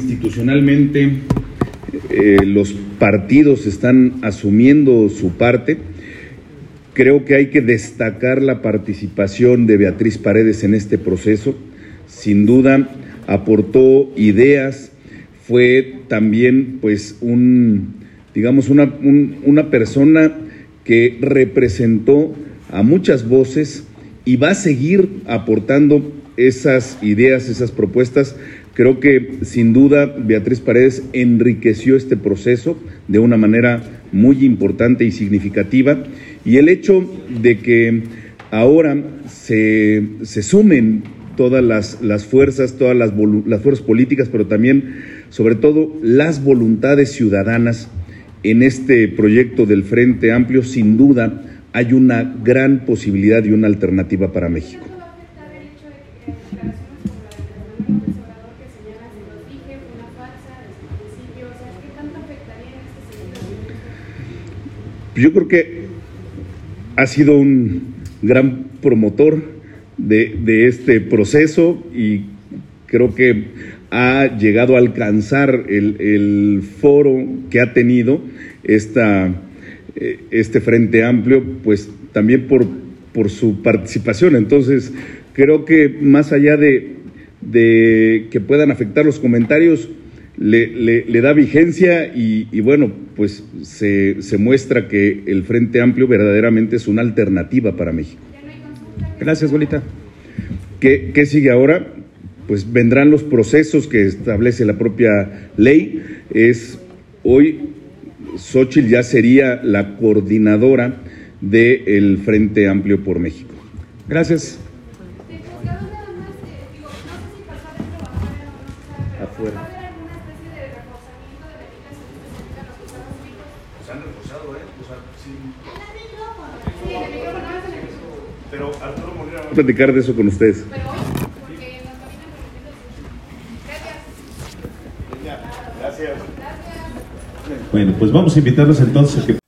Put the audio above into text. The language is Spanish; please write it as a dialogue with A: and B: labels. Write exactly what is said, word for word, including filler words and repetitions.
A: institucionalmente eh, los partidos están asumiendo su parte. Creo que hay que destacar la participación de Beatriz Paredes en este proceso. Sin duda aportó ideas, fue también pues un, digamos, una, un, una persona que representó a muchas voces y va a seguir aportando esas ideas, esas propuestas. Creo que sin duda Beatriz Paredes enriqueció este proceso de una manera muy importante y significativa, y el hecho de que ahora se, se sumen todas las, las fuerzas, todas las, las fuerzas políticas, pero también, sobre todo, las voluntades ciudadanas en este proyecto del Frente Amplio, sin duda hay una gran posibilidad y una alternativa para México. Yo creo que ha sido un gran promotor de, de este proceso y creo que ha llegado a alcanzar el, el foro que ha tenido esta, este Frente Amplio, pues también por, por su participación. Entonces, creo que más allá de, de que puedan afectar los comentarios, le, le, le da vigencia y, y bueno, pues se, se muestra que el Frente Amplio verdaderamente es una alternativa para México.
B: Gracias, Bolita.
A: ¿Qué, qué sigue ahora? Pues vendrán los procesos que establece la propia ley. Es hoy Xóchitl ya sería la coordinadora del Frente Amplio por México.
B: Gracias.
A: Afuera. Pero Arturo Molina va a platicar de eso con ustedes.
C: Bueno, pues vamos a invitarlos entonces a que